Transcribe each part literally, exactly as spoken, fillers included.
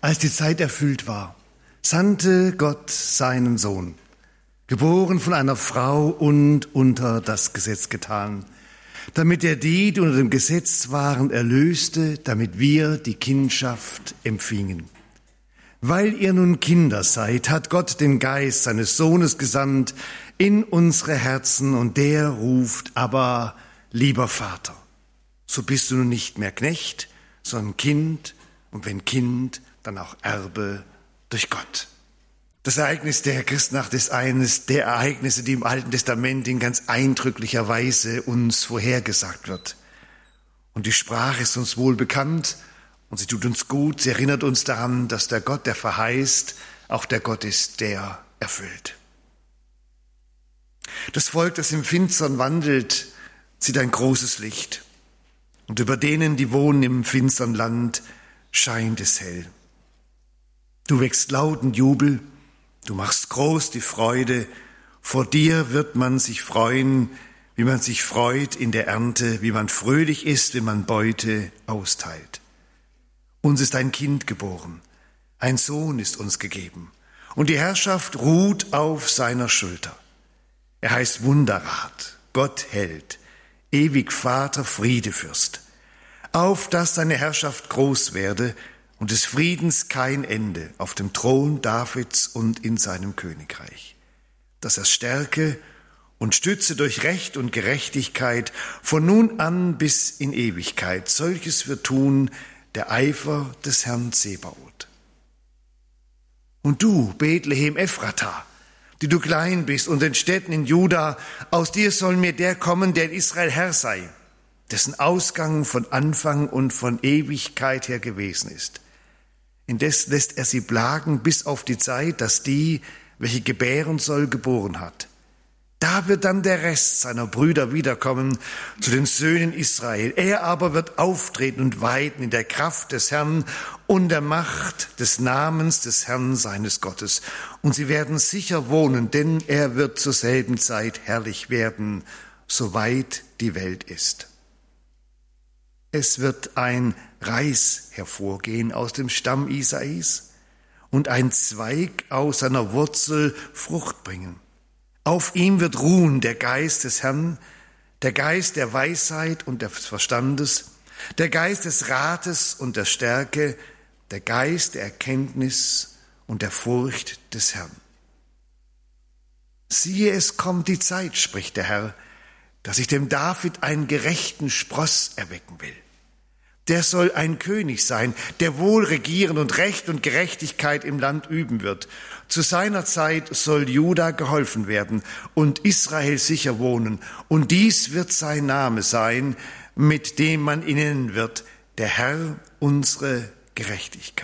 Als die Zeit erfüllt war, sandte Gott seinen Sohn, geboren von einer Frau und unter das Gesetz getan, damit er die, die unter dem Gesetz waren, erlöste, damit wir die Kindschaft empfingen. Weil ihr nun Kinder seid, hat Gott den Geist seines Sohnes gesandt in unsere Herzen, und der ruft: Aber, lieber Vater. So bist du nun nicht mehr Knecht, sondern Kind, und wenn Kind, dann auch Erbe durch Gott. Das Ereignis der Christnacht ist eines der Ereignisse, die im Alten Testament in ganz eindrücklicher Weise uns vorhergesagt wird. Und die Sprache ist uns wohl bekannt und sie tut uns gut. Sie erinnert uns daran, dass der Gott, der verheißt, auch der Gott ist, der erfüllt. Das Volk, das im Finstern wandelt, sieht ein großes Licht. Und über denen, die wohnen im finstern Land, scheint es hell. Du wächst lauten Jubel, du machst groß die Freude, vor dir wird man sich freuen, wie man sich freut in der Ernte, wie man fröhlich ist, wenn man Beute austeilt. Uns ist ein Kind geboren, ein Sohn ist uns gegeben, und die Herrschaft ruht auf seiner Schulter. Er heißt Wunderrat, Gott Held, ewig Vater, Friedefürst, auf dass seine Herrschaft groß werde und des Friedens kein Ende auf dem Thron Davids und in seinem Königreich, dass er stärke und stütze durch Recht und Gerechtigkeit von nun an bis in Ewigkeit. Solches wird tun der Eifer des Herrn Zebaoth. Und du, Bethlehem Ephrata, die du klein bist, und den Städten in Juda, aus dir soll mir der kommen, der in Israel Herr sei, dessen Ausgang von Anfang und von Ewigkeit her gewesen ist. Indes lässt er sie plagen bis auf die Zeit, dass die, welche gebären soll, geboren hat. Da wird dann der Rest seiner Brüder wiederkommen zu den Söhnen Israel. Er aber wird auftreten und weiden in der Kraft des Herrn und der Macht des Namens des Herrn seines Gottes. Und sie werden sicher wohnen, denn er wird zur selben Zeit herrlich werden, soweit die Welt ist. Es wird ein Reis hervorgehen aus dem Stamm Isais und ein Zweig aus seiner Wurzel Frucht bringen. Auf ihm wird ruhen der Geist des Herrn, der Geist der Weisheit und des Verstandes, der Geist des Rates und der Stärke, der Geist der Erkenntnis und der Furcht des Herrn. Siehe, es kommt die Zeit, spricht der Herr, dass ich dem David einen gerechten Spross erwecken will. Der soll ein König sein, der wohl regieren und Recht und Gerechtigkeit im Land üben wird. Zu seiner Zeit soll Juda geholfen werden und Israel sicher wohnen. Und dies wird sein Name sein, mit dem man ihn nennen wird, der Herr, unsere Gerechtigkeit.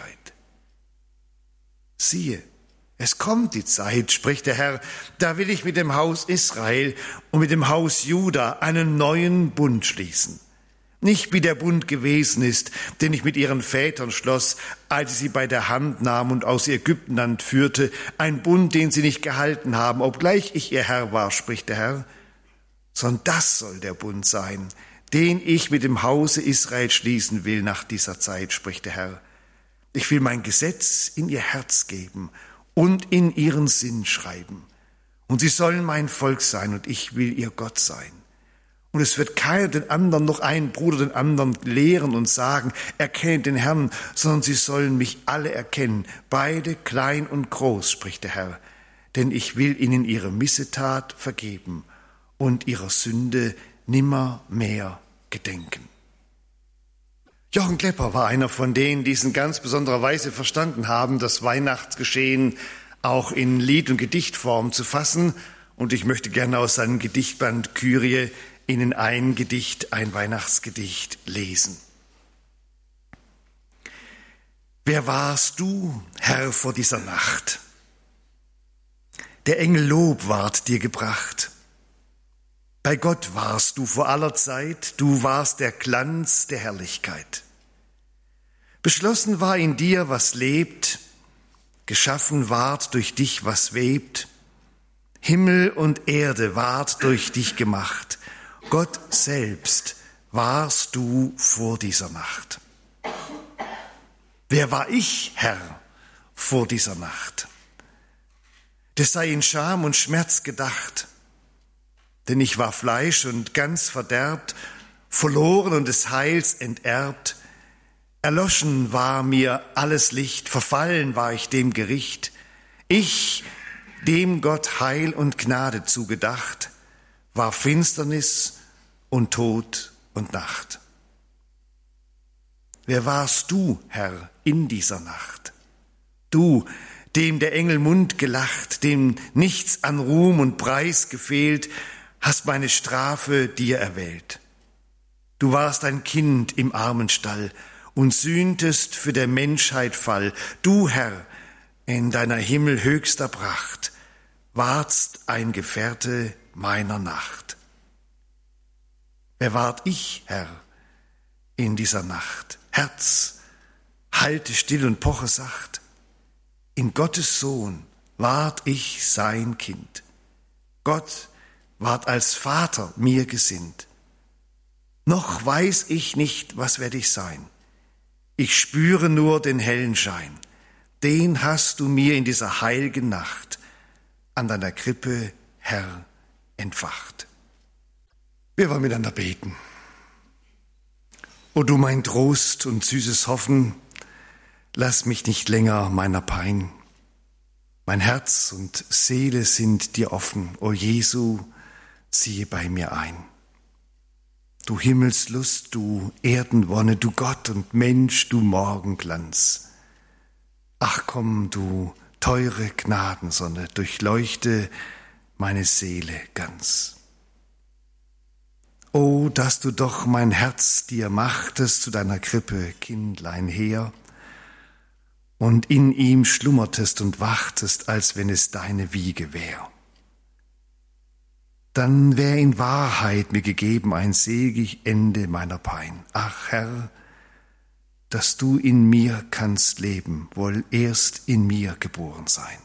Siehe, es kommt die Zeit, spricht der Herr, da will ich mit dem Haus Israel und mit dem Haus Juda einen neuen Bund schließen. Nicht wie der Bund gewesen ist, den ich mit ihren Vätern schloss, als ich sie bei der Hand nahm und aus Ägyptenland führte, ein Bund, den sie nicht gehalten haben, obgleich ich ihr Herr war, spricht der Herr. Sondern das soll der Bund sein, den ich mit dem Hause Israel schließen will nach dieser Zeit, spricht der Herr. Ich will mein Gesetz in ihr Herz geben und in ihren Sinn schreiben. Und sie sollen mein Volk sein und ich will ihr Gott sein. Und es wird keiner den anderen, noch ein Bruder den anderen lehren und sagen, erkennt den Herrn, sondern sie sollen mich alle erkennen, beide klein und groß, spricht der Herr. Denn ich will ihnen ihre Missetat vergeben und ihrer Sünde nimmer mehr gedenken. Jochen Klepper war einer von denen, die es in ganz besonderer Weise verstanden haben, das Weihnachtsgeschehen auch in Lied- und Gedichtform zu fassen. Und ich möchte gerne aus seinem Gedichtband Kyrie Ihnen ein Gedicht, ein Weihnachtsgedicht lesen. Wer warst du, Herr, vor dieser Nacht? Der Engel Lob ward dir gebracht. Bei Gott warst du vor aller Zeit, du warst der Glanz der Herrlichkeit. Beschlossen war in dir, was lebt, geschaffen ward durch dich, was webt. Himmel und Erde ward durch dich gemacht. Gott selbst warst du vor dieser Nacht. Wer war ich, Herr, vor dieser Nacht? Das sei in Scham und Schmerz gedacht, denn ich war Fleisch und ganz verderbt, verloren und des Heils enterbt. Erloschen war mir alles Licht, verfallen war ich dem Gericht. Ich, dem Gott Heil und Gnade zugedacht, war Finsternis und Tod und Nacht. Wer warst du, Herr, in dieser Nacht? Du, dem der Engel Mund gelacht, dem nichts an Ruhm und Preis gefehlt, hast meine Strafe dir erwählt. Du warst ein Kind im Armenstall und sühntest für der Menschheit Fall. Du, Herr, in deiner Himmel höchster Pracht, wardst ein Gefährte meiner Nacht. Wer ward ich, Herr, in dieser Nacht? Herz, halte still und poche sacht. In Gottes Sohn ward ich sein Kind. Gott ward als Vater mir gesinnt. Noch weiß ich nicht, was werd ich sein. Ich spüre nur den hellen Schein. Den hast du mir in dieser heiligen Nacht an deiner Krippe, Herr, entfacht. Wir wollen miteinander beten. O du mein Trost und süßes Hoffen, lass mich nicht länger meiner Pein. Mein Herz und Seele sind dir offen, o Jesu, ziehe bei mir ein. Du Himmelslust, du Erdenwonne, du Gott und Mensch, du Morgenglanz. Ach komm, du teure Gnadensonne, durchleuchte meine Seele ganz. O, dass du doch mein Herz dir machtest zu deiner Krippe, Kindlein her, und in ihm schlummertest und wachtest, als wenn es deine Wiege wär. Dann wär in Wahrheit mir gegeben ein selig Ende meiner Pein. Ach Herr, dass du in mir kannst leben, wohl erst in mir geboren sein.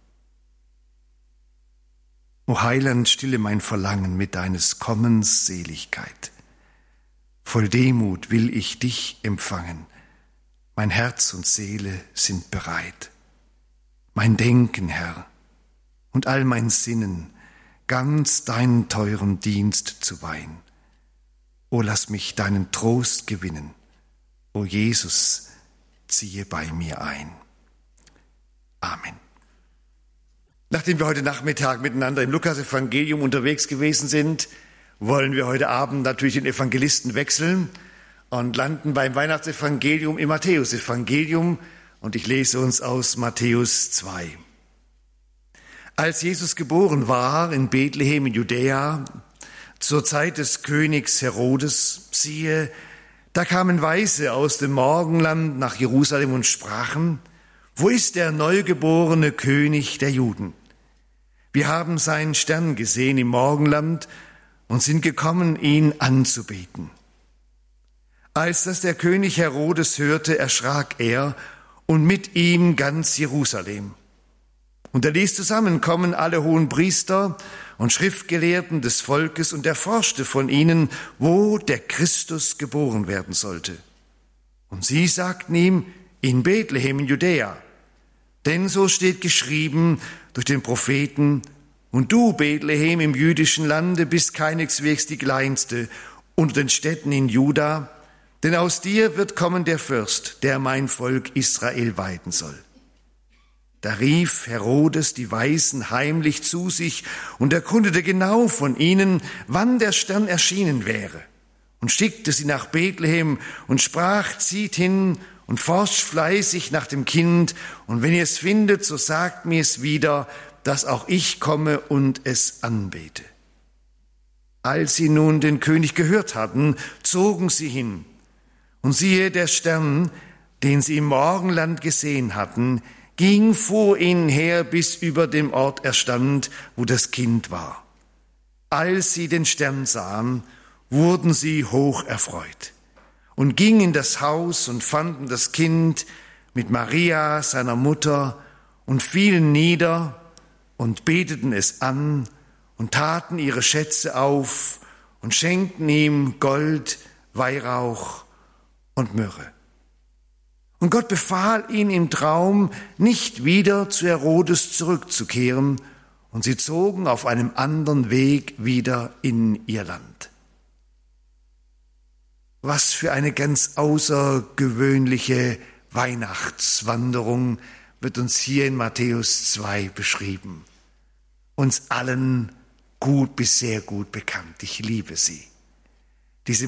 O Heiland, stille mein Verlangen mit deines Kommens Seligkeit. Voll Demut will ich dich empfangen. Mein Herz und Seele sind bereit. Mein Denken, Herr, und all mein Sinnen, ganz deinen teuren Dienst zu weihen. O lass mich deinen Trost gewinnen. O Jesus, ziehe bei mir ein. Amen. Nachdem wir heute Nachmittag miteinander im Lukas-Evangelium unterwegs gewesen sind, wollen wir heute Abend natürlich den Evangelisten wechseln und landen beim Weihnachtsevangelium im Matthäus-Evangelium. Und ich lese uns aus Matthäus zwei. Als Jesus geboren war in Bethlehem in Judäa, zur Zeit des Königs Herodes, siehe, da kamen Weise aus dem Morgenland nach Jerusalem und sprachen, wo ist der neugeborene König der Juden? Wir haben seinen Stern gesehen im Morgenland und sind gekommen, ihn anzubeten. Als das der König Herodes hörte, erschrak er und mit ihm ganz Jerusalem. Und er ließ zusammenkommen alle Hohenpriester und Schriftgelehrten des Volkes und erforschte von ihnen, wo der Christus geboren werden sollte. Und sie sagten ihm, in Bethlehem in Judäa. Denn so steht geschrieben durch den Propheten, und du, Bethlehem im jüdischen Lande, bist keineswegs die kleinste unter den Städten in Juda, denn aus dir wird kommen der Fürst, der mein Volk Israel weiden soll. Da rief Herodes die Weisen heimlich zu sich und erkundete genau von ihnen, wann der Stern erschienen wäre, und schickte sie nach Bethlehem und sprach, zieht hin und forscht fleißig nach dem Kind, und wenn ihr es findet, so sagt mir es wieder, dass auch ich komme und es anbete. Als sie nun den König gehört hatten, zogen sie hin, und siehe, der Stern, den sie im Morgenland gesehen hatten, ging vor ihnen her, bis über dem Ort er stand, wo das Kind war. Als sie den Stern sahen, wurden sie hoch erfreut und gingen in das Haus und fanden das Kind mit Maria, seiner Mutter, und fielen nieder und beteten es an und taten ihre Schätze auf und schenkten ihm Gold, Weihrauch und Myrrhe. Und Gott befahl ihnen im Traum, nicht wieder zu Herodes zurückzukehren, und sie zogen auf einem anderen Weg wieder in ihr Land. Was für eine ganz außergewöhnliche Weihnachtswanderung wird uns hier in Matthäus zwei beschrieben. Uns allen gut bis sehr gut bekannt. Ich liebe sie. Diese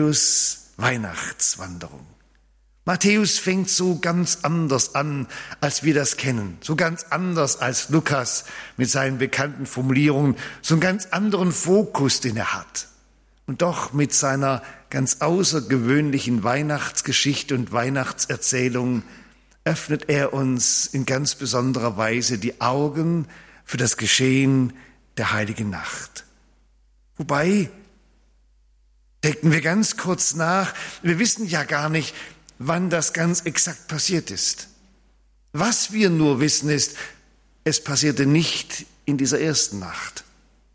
Matthäus-Weihnachtswanderung. Matthäus fängt so ganz anders an, als wir das kennen. So ganz anders als Lukas mit seinen bekannten Formulierungen. So einen ganz anderen Fokus, den er hat. Und doch mit seiner ganz außergewöhnlichen Weihnachtsgeschichte und Weihnachtserzählung öffnet er uns in ganz besonderer Weise die Augen für das Geschehen der heiligen Nacht. Wobei, denken wir ganz kurz nach, wir wissen ja gar nicht, wann das ganz exakt passiert ist. Was wir nur wissen ist, es passierte nicht in dieser ersten Nacht.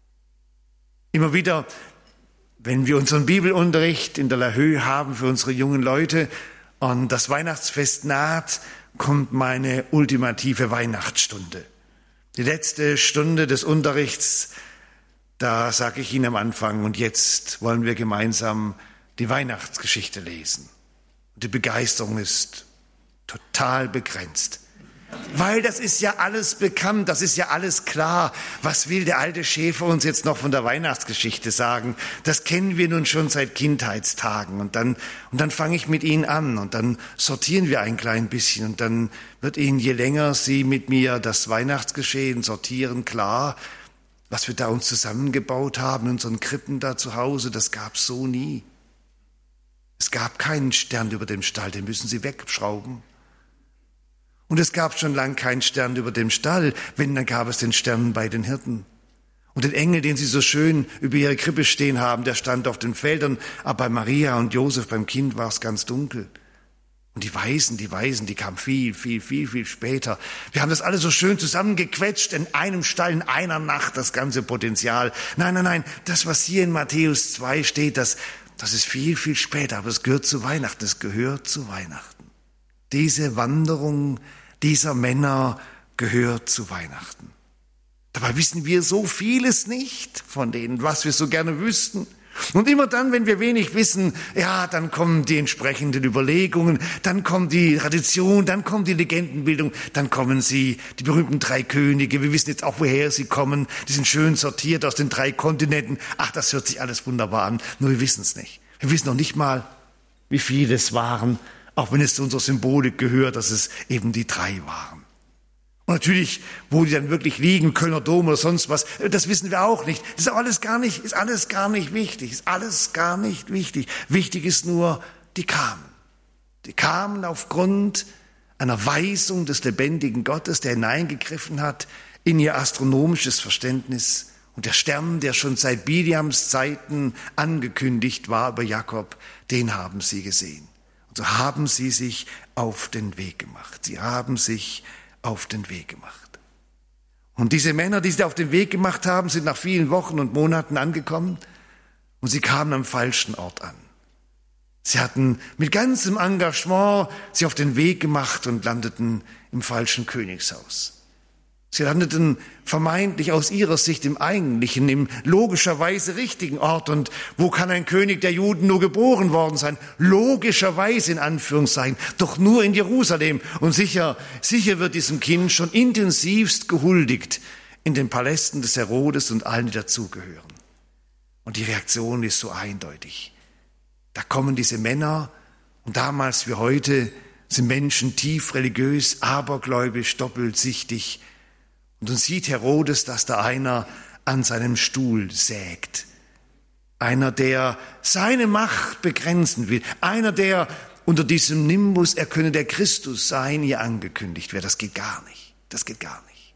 Immer wieder, wenn wir unseren Bibelunterricht in der La Höhe haben für unsere jungen Leute und das Weihnachtsfest naht, kommt meine ultimative Weihnachtsstunde. Die letzte Stunde des Unterrichts, da sage ich Ihnen am Anfang, und jetzt wollen wir gemeinsam die Weihnachtsgeschichte lesen. Die Begeisterung ist total begrenzt. Weil das ist ja alles bekannt, das ist ja alles klar. Was will der alte Schäfer uns jetzt noch von der Weihnachtsgeschichte sagen? Das kennen wir nun schon seit Kindheitstagen. Und dann, und dann fange ich mit Ihnen an und dann sortieren wir ein klein bisschen. Und dann wird Ihnen, je länger Sie mit mir das Weihnachtsgeschehen sortieren, klar, was wir da uns zusammengebaut haben in unseren Krippen da zu Hause, das gab's so nie. Es gab keinen Stern über dem Stall, den müssen Sie wegschrauben. Und es gab schon lang keinen Stern über dem Stall, wenn, dann gab es den Stern bei den Hirten. Und den Engel, den Sie so schön über Ihre Krippe stehen haben, der stand auf den Feldern, aber bei Maria und Josef, beim Kind, war es ganz dunkel. Und die Weisen, die Weisen, die kamen viel, viel, viel, viel später. Wir haben das alles so schön zusammengequetscht in einem Stall, in einer Nacht, das ganze Potenzial. Nein, nein, nein, das, was hier in Matthäus zwei steht, das Das ist viel, viel später, aber es gehört zu Weihnachten, es gehört zu Weihnachten. Diese Wanderung dieser Männer gehört zu Weihnachten. Dabei wissen wir so vieles nicht von denen, was wir so gerne wüssten. Und immer dann, wenn wir wenig wissen, ja, dann kommen die entsprechenden Überlegungen, dann kommt die Tradition, dann kommt die Legendenbildung, dann kommen sie, die berühmten drei Könige. Wir wissen jetzt auch, woher sie kommen. Die sind schön sortiert aus den drei Kontinenten. Ach, das hört sich alles wunderbar an, nur wir wissen es nicht. Wir wissen noch nicht mal, wie viele es waren, auch wenn es zu unserer Symbolik gehört, dass es eben die drei waren. Und natürlich, wo die dann wirklich liegen, Kölner Dom oder sonst was, das wissen wir auch nicht. Das ist auch alles gar nicht, ist alles gar nicht wichtig, ist alles gar nicht wichtig. Wichtig ist nur, die kamen. Die kamen aufgrund einer Weisung des lebendigen Gottes, der hineingegriffen hat in ihr astronomisches Verständnis. Und der Stern, der schon seit Biliams Zeiten angekündigt war über Jakob, den haben sie gesehen. Und so haben sie sich auf den Weg gemacht. Sie haben sich auf den Weg gemacht. Und diese Männer, die sie auf den Weg gemacht haben, sind nach vielen Wochen und Monaten angekommen und sie kamen am falschen Ort an. Sie hatten mit ganzem Engagement sie auf den Weg gemacht und landeten im falschen Königshaus. Sie landeten vermeintlich aus ihrer Sicht im eigentlichen, im logischerweise richtigen Ort. Und wo kann ein König der Juden nur geboren worden sein? Logischerweise in Anführungszeichen, doch nur in Jerusalem. Und sicher, sicher wird diesem Kind schon intensivst gehuldigt in den Palästen des Herodes und allen, die dazugehören. Und die Reaktion ist so eindeutig. Da kommen diese Männer, und damals wie heute sind Menschen tief religiös, abergläubisch, doppelsichtig. Und dann sieht Herodes, dass da einer an seinem Stuhl sägt. Einer, der seine Macht begrenzen will. Einer, der unter diesem Nimbus, er könne der Christus sein, ihr angekündigt wird. Das geht gar nicht. Das geht gar nicht.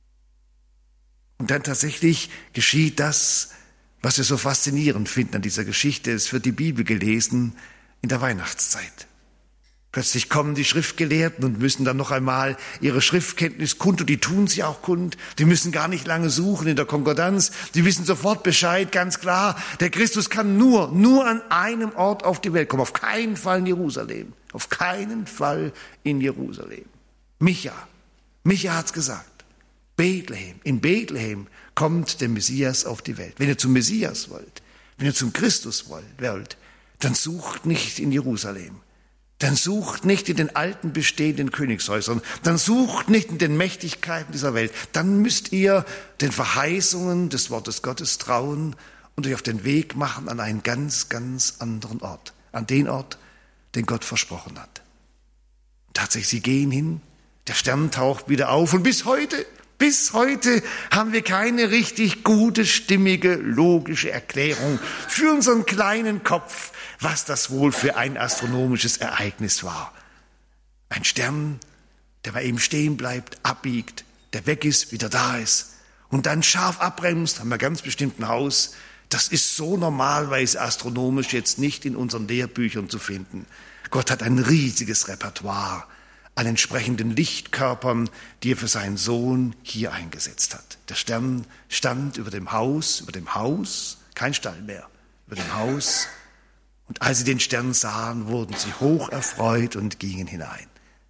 Und dann tatsächlich geschieht das, was wir so faszinierend finden an dieser Geschichte. Es wird die Bibel gelesen in der Weihnachtszeit. Plötzlich kommen die Schriftgelehrten und müssen dann noch einmal ihre Schriftkenntnis kundtun. Die tun sie auch kund. Die müssen gar nicht lange suchen in der Konkordanz. Die wissen sofort Bescheid, ganz klar. Der Christus kann nur, nur an einem Ort auf die Welt kommen. Auf keinen Fall in Jerusalem. Auf keinen Fall in Jerusalem. Micha. Micha hat's gesagt. Bethlehem. In Bethlehem kommt der Messias auf die Welt. Wenn ihr zum Messias wollt, wenn ihr zum Christus wollt, dann sucht nicht in Jerusalem. Dann sucht nicht in den alten bestehenden Königshäusern. Dann sucht nicht in den Mächtigkeiten dieser Welt. Dann müsst ihr den Verheißungen des Wortes Gottes trauen und euch auf den Weg machen an einen ganz, ganz anderen Ort. An den Ort, den Gott versprochen hat. Tatsächlich, sie gehen hin, der Stern taucht wieder auf und bis heute, bis heute haben wir keine richtig gute, stimmige, logische Erklärung für unseren kleinen Kopf, was das wohl für ein astronomisches Ereignis war. Ein Stern, der mal eben stehen bleibt, abbiegt, der weg ist, wieder da ist und dann scharf abbremst, haben wir ganz bestimmt ein Haus. Das ist so normalerweise astronomisch jetzt nicht in unseren Lehrbüchern zu finden. Gott hat ein riesiges Repertoire an entsprechenden Lichtkörpern, die er für seinen Sohn hier eingesetzt hat. Der Stern stand über dem Haus, über dem Haus, kein Stall mehr, über dem Haus. Und als sie den Stern sahen, wurden sie hoch erfreut und gingen hinein.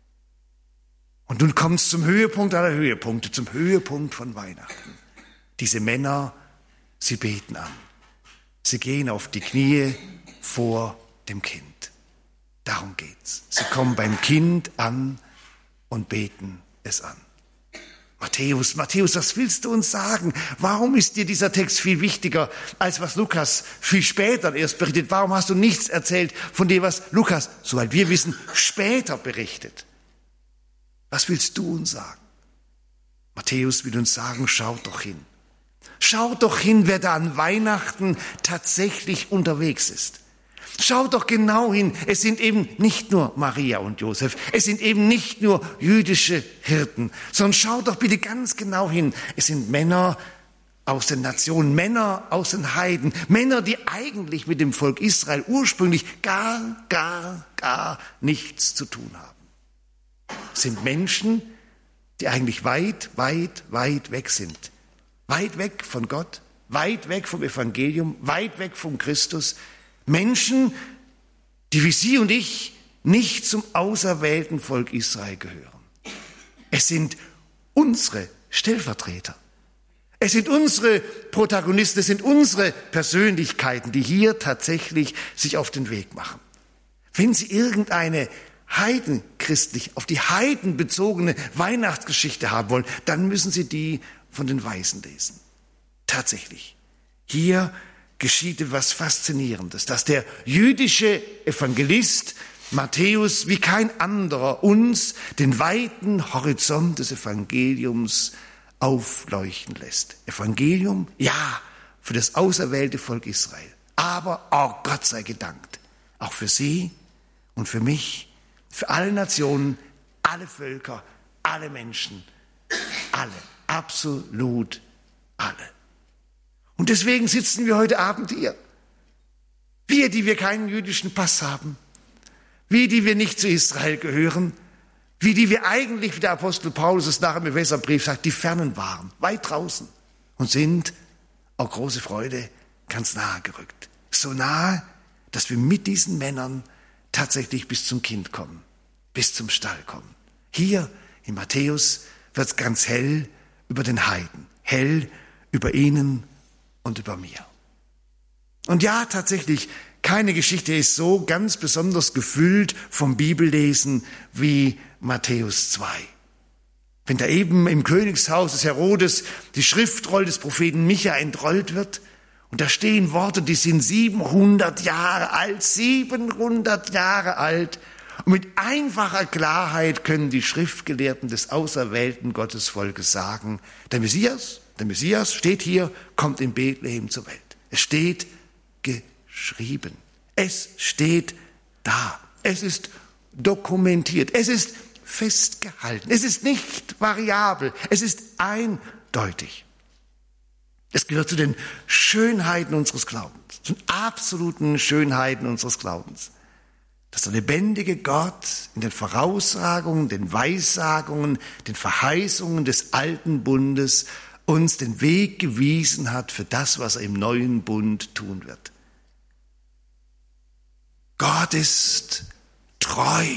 Und nun kommt es zum Höhepunkt aller Höhepunkte, zum Höhepunkt von Weihnachten. Diese Männer, sie beten an. Sie gehen auf die Knie vor dem Kind. Darum geht's. Sie kommen beim Kind an und beten es an. Matthäus, Matthäus, was willst du uns sagen? Warum ist dir dieser Text viel wichtiger, als was Lukas viel später erst berichtet? Warum hast du nichts erzählt von dem, was Lukas, soweit wir wissen, später berichtet? Was willst du uns sagen? Matthäus will uns sagen, schaut doch hin. Schaut doch hin, wer da an Weihnachten tatsächlich unterwegs ist. Schaut doch genau hin, es sind eben nicht nur Maria und Josef, es sind eben nicht nur jüdische Hirten, sondern schaut doch bitte ganz genau hin, es sind Männer aus den Nationen, Männer aus den Heiden, Männer, die eigentlich mit dem Volk Israel ursprünglich gar, gar, gar nichts zu tun haben. Es sind Menschen, die eigentlich weit, weit, weit weg sind. Weit weg von Gott, weit weg vom Evangelium, weit weg vom Christus. Menschen, die wie Sie und ich nicht zum auserwählten Volk Israel gehören. Es sind unsere Stellvertreter. Es sind unsere Protagonisten, es sind unsere Persönlichkeiten, die hier tatsächlich sich auf den Weg machen. Wenn Sie irgendeine heidenchristlich, auf die Heiden bezogene Weihnachtsgeschichte haben wollen, dann müssen Sie die von den Weisen lesen. Tatsächlich. Hier geschieht etwas Faszinierendes, dass der jüdische Evangelist Matthäus wie kein anderer uns den weiten Horizont des Evangeliums aufleuchten lässt. Evangelium, ja, für das auserwählte Volk Israel. Aber, oh Gott sei gedankt, auch für Sie und für mich, für alle Nationen, alle Völker, alle Menschen, alle, absolut alle. Und deswegen sitzen wir heute Abend hier. Wir, die wir keinen jüdischen Pass haben. Wir, die wir nicht zu Israel gehören. Wir, die wir eigentlich, wie der Apostel Paulus es nach dem Epheserbrief sagt, die Fernen waren, weit draußen. Und sind, auch große Freude, ganz nahe gerückt. So nahe, dass wir mit diesen Männern tatsächlich bis zum Kind kommen. Bis zum Stall kommen. Hier in Matthäus wird es ganz hell über den Heiden. Hell über ihnen und über mir. Und ja, tatsächlich, keine Geschichte ist so ganz besonders gefüllt vom Bibellesen wie Matthäus zwei. Wenn da eben im Königshaus des Herodes die Schriftrolle des Propheten Micha entrollt wird und da stehen Worte, die sind siebenhundert Jahre alt, siebenhundert Jahre alt und mit einfacher Klarheit können die Schriftgelehrten des auserwählten Gottesvolkes sagen, der Messias, Der Messias steht hier, kommt in Bethlehem zur Welt. Es steht geschrieben. Es steht da. Es ist dokumentiert. Es ist festgehalten. Es ist nicht variabel. Es ist eindeutig. Es gehört zu den Schönheiten unseres Glaubens, zu den absoluten Schönheiten unseres Glaubens, dass der lebendige Gott in den Voraussagungen, den Weissagungen, den Verheißungen des alten Bundes uns den Weg gewiesen hat für das, was er im neuen Bund tun wird. Gott ist treu.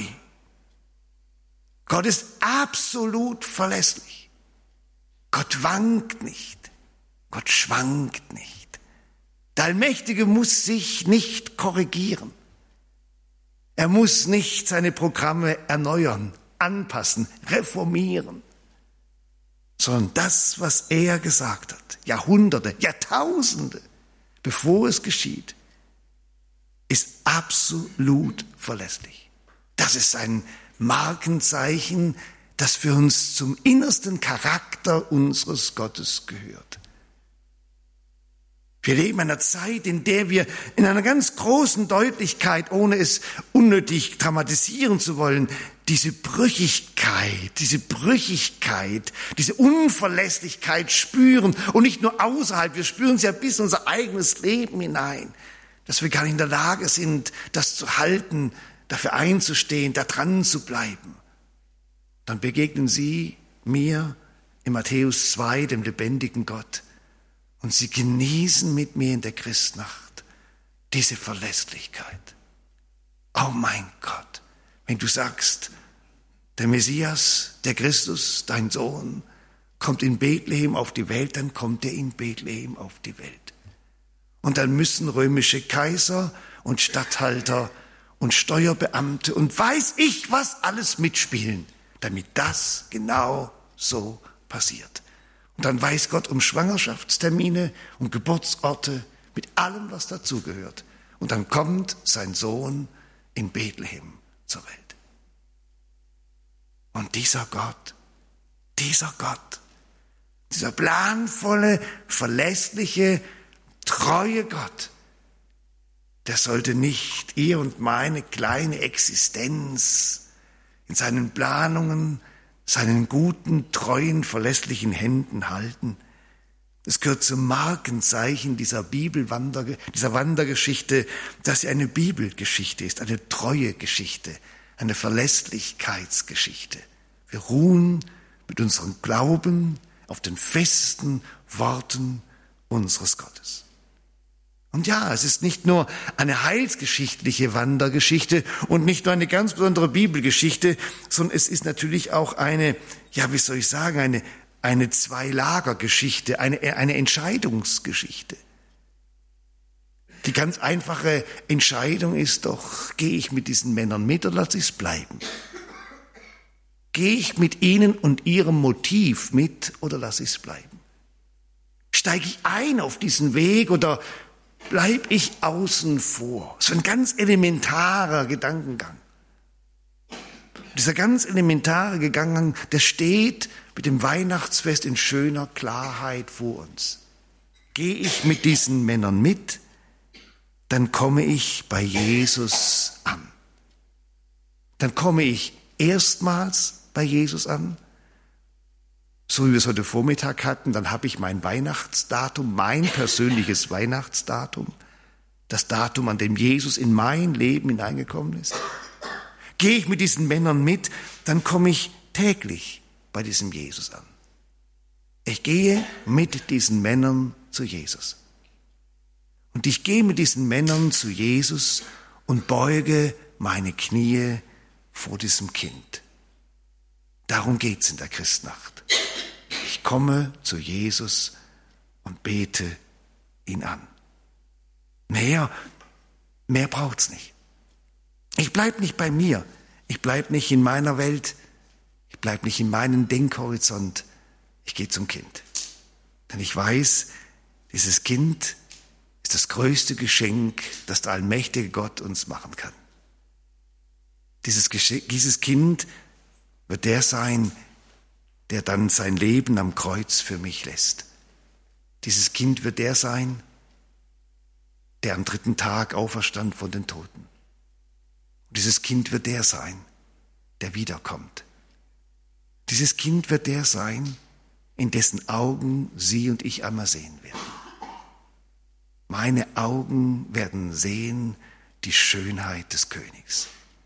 Gott ist absolut verlässlich. Gott wankt nicht. Gott schwankt nicht. Der Allmächtige muss sich nicht korrigieren. Er muss nicht seine Programme erneuern, anpassen, reformieren, sondern das, was er gesagt hat, Jahrhunderte, Jahrtausende, bevor es geschieht, ist absolut verlässlich. Das ist ein Markenzeichen, das für uns zum innersten Charakter unseres Gottes gehört. Wir leben in einer Zeit, in der wir in einer ganz großen Deutlichkeit, ohne es unnötig dramatisieren zu wollen, diese Brüchigkeit, diese Brüchigkeit, diese Unverlässlichkeit spüren und nicht nur außerhalb, wir spüren sie ja bis in unser eigenes Leben hinein, dass wir gar nicht in der Lage sind, das zu halten, dafür einzustehen, da dran zu bleiben. Dann begegnen Sie mir in Matthäus zwei, dem lebendigen Gott, und Sie genießen mit mir in der Christnacht diese Verlässlichkeit. Oh mein Gott, wenn du sagst, der Messias, der Christus, dein Sohn, kommt in Bethlehem auf die Welt, dann kommt er in Bethlehem auf die Welt. Und dann müssen römische Kaiser und Statthalter und Steuerbeamte und weiß ich was alles mitspielen, damit das genau so passiert. Und dann weiß Gott um Schwangerschaftstermine und Geburtsorte mit allem, was dazugehört. Und dann kommt sein Sohn in Bethlehem zur Welt. Und dieser Gott, dieser Gott, dieser planvolle, verlässliche, treue Gott, der sollte nicht ihr und meine kleine Existenz in seinen Planungen, seinen guten, treuen, verlässlichen Händen halten. Es gehört zum Markenzeichen dieser Bibelwander, dieser Wandergeschichte, dass sie eine Bibelgeschichte ist, eine treue Geschichte, eine Verlässlichkeitsgeschichte. Wir ruhen mit unserem Glauben auf den festen Worten unseres Gottes. Und ja, es ist nicht nur eine heilsgeschichtliche Wandergeschichte und nicht nur eine ganz besondere Bibelgeschichte, sondern es ist natürlich auch eine, ja, wie soll ich sagen, eine, eine Zwei-Lager-Geschichte, eine, eine Entscheidungsgeschichte. Die ganz einfache Entscheidung ist doch, gehe ich mit diesen Männern mit oder lasse ich es bleiben? Gehe ich mit ihnen und ihrem Motiv mit oder lasse ich es bleiben? Steige ich ein auf diesen Weg oder bleib ich außen vor? So ein ganz elementarer Gedankengang. Dieser ganz elementare Gedankengang, der steht mit dem Weihnachtsfest in schöner Klarheit vor uns. Gehe ich mit diesen Männern mit, dann komme ich bei Jesus an. Dann komme ich erstmals bei Jesus an, so wie wir es heute Vormittag hatten, dann habe ich mein Weihnachtsdatum, mein persönliches Weihnachtsdatum, das Datum, an dem Jesus in mein Leben hineingekommen ist. Gehe ich mit diesen Männern mit, dann komme ich täglich bei diesem Jesus an. Ich gehe mit diesen Männern zu Jesus. Und ich gehe mit diesen Männern zu Jesus und beuge meine Knie vor diesem Kind. Darum geht's in der Christnacht. Ich komme zu Jesus und bete ihn an. Mehr, mehr braucht's nicht. Ich bleib nicht bei mir. Ich bleib nicht in meiner Welt. Ich bleib nicht in meinem Denkhorizont. Ich gehe zum Kind. Denn ich weiß, dieses Kind ist das größte Geschenk, das der allmächtige Gott uns machen kann. Dieses, Geschenk, dieses Kind wird der sein, der dann sein Leben am Kreuz für mich lässt. Dieses Kind wird der sein, der am dritten Tag auferstand von den Toten. Und dieses Kind wird der sein, der wiederkommt. Dieses Kind wird der sein, in dessen Augen Sie und ich einmal sehen werden. Meine Augen werden sehen die Schönheit des Königs.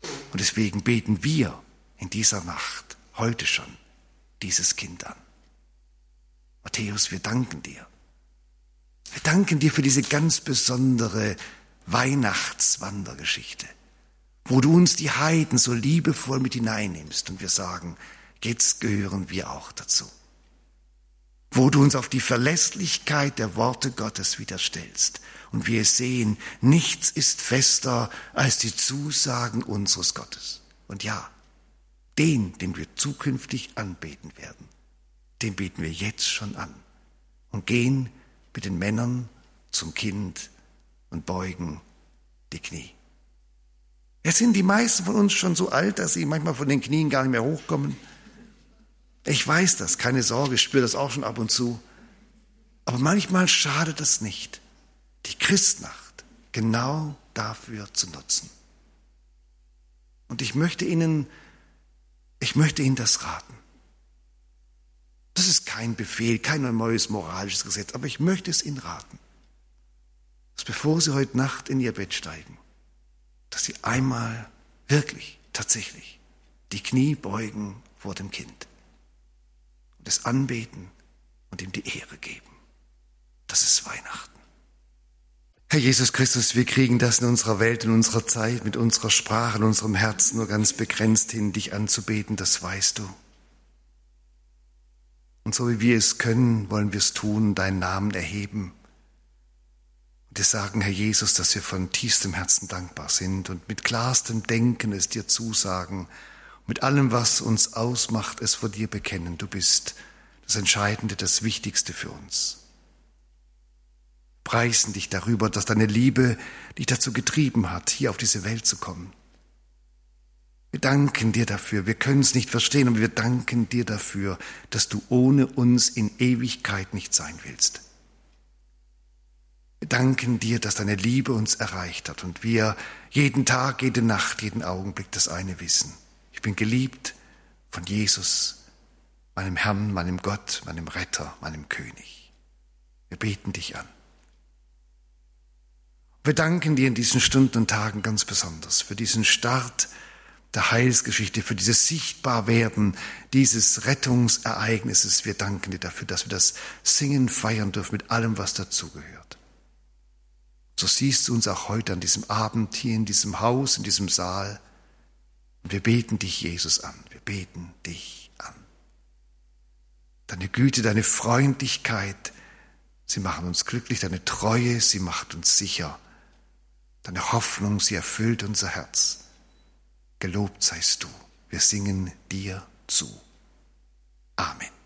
Und deswegen beten wir in dieser Nacht, heute schon, dieses Kind an. Matthäus, wir danken dir. Wir danken dir für diese ganz besondere Weihnachtswandergeschichte, wo du uns die Heiden so liebevoll mit hineinnimmst und wir sagen, jetzt gehören wir auch dazu. Wo du uns auf die Verlässlichkeit der Worte Gottes wieder stellst und wir sehen, nichts ist fester als die Zusagen unseres Gottes. Und ja, den, den wir zukünftig anbeten werden, den beten wir jetzt schon an und gehen mit den Männern zum Kind und beugen die Knie. Jetzt sind die meisten von uns schon so alt, dass sie manchmal von den Knien gar nicht mehr hochkommen. Ich weiß das, keine Sorge, ich spüre das auch schon ab und zu. Aber manchmal schadet es nicht, die Christnacht genau dafür zu nutzen. Und ich möchte Ihnen, ich möchte Ihnen das raten. Das ist kein Befehl, kein neues moralisches Gesetz, aber ich möchte es Ihnen raten, dass bevor Sie heute Nacht in Ihr Bett steigen, dass Sie einmal wirklich, tatsächlich die Knie beugen vor dem Kind und es anbeten und ihm die Ehre geben. Das ist Weihnachten. Herr Jesus Christus, wir kriegen das in unserer Welt, in unserer Zeit, mit unserer Sprache, in unserem Herzen nur ganz begrenzt hin, dich anzubeten, das weißt du. Und so wie wir es können, wollen wir es tun, deinen Namen erheben. Und dir sagen, Herr Jesus, dass wir von tiefstem Herzen dankbar sind und mit klarstem Denken es dir zusagen, mit allem, was uns ausmacht, es vor dir bekennen. Du bist das Entscheidende, das Wichtigste für uns. Preisen dich darüber, dass deine Liebe dich dazu getrieben hat, hier auf diese Welt zu kommen. Wir danken dir dafür, wir können es nicht verstehen, aber wir danken dir dafür, dass du ohne uns in Ewigkeit nicht sein willst. Wir danken dir, dass deine Liebe uns erreicht hat und wir jeden Tag, jede Nacht, jeden Augenblick das eine wissen. Ich bin geliebt von Jesus, meinem Herrn, meinem Gott, meinem Retter, meinem König. Wir beten dich an. Wir danken dir in diesen Stunden und Tagen ganz besonders für diesen Start der Heilsgeschichte, für dieses Sichtbarwerden dieses Rettungsereignisses. Wir danken dir dafür, dass wir das singen, feiern dürfen mit allem, was dazugehört. So siehst du uns auch heute an diesem Abend hier in diesem Haus, in diesem Saal. Und wir beten dich, Jesus, an. Wir beten dich an. Deine Güte, deine Freundlichkeit, sie machen uns glücklich. Deine Treue, sie macht uns sicher. Deine Hoffnung, sie erfüllt unser Herz. Gelobt seist du. Wir singen dir zu. Amen.